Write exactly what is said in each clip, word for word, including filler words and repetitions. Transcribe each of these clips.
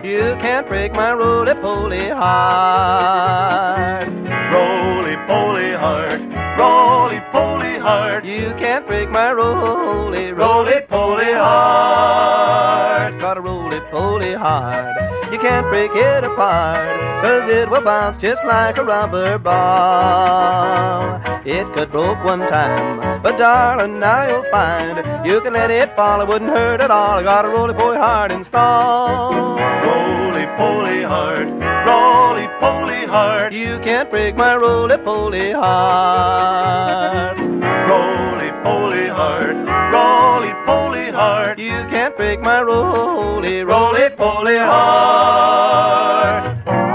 You can't break my roly-poly heart. Roly-poly heart, roly-poly heart. You can't break my roly, roly-poly heart. Got a roly-poly heart. You can't break it apart, 'cause it will bounce just like a rubber ball. It could broke one time, but darling, now you'll find you can let it fall, it wouldn't hurt at all. I got a roly-poly heart installed. Roly-poly heart, roly-poly heart. You can't break my roly-poly heart. Roly-poly heart, roly-poly heart. You can't break my roly, roly-poly heart.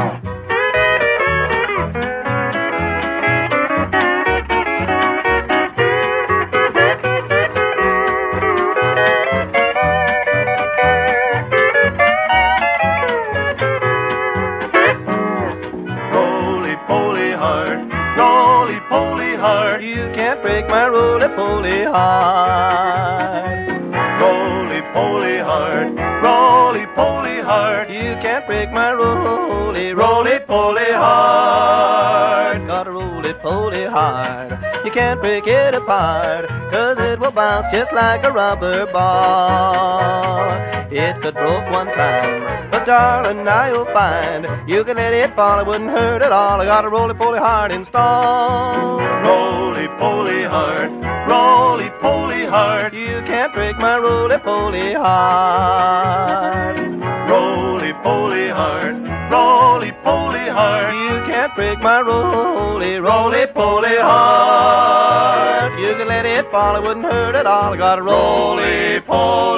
Roly-poly heart, roly-poly heart. You can't break my roly-poly heart. Roly-poly heart, roly-poly heart. You can't break my roly, roly-poly heart. Got a roly-poly heart. You can't break it apart, 'cause it will bounce just like a rubber ball. It could broke one time, but darling, now you'll find you can let it fall, it wouldn't hurt at all. I got a roly-poly heart installed. Roly-poly heart, roly-poly heart. You can't break my roly-poly heart. Roly-poly heart, roly-poly heart. You can't break my roly, roly-poly heart. You can let it fall, it wouldn't hurt at all. I got a roly-poly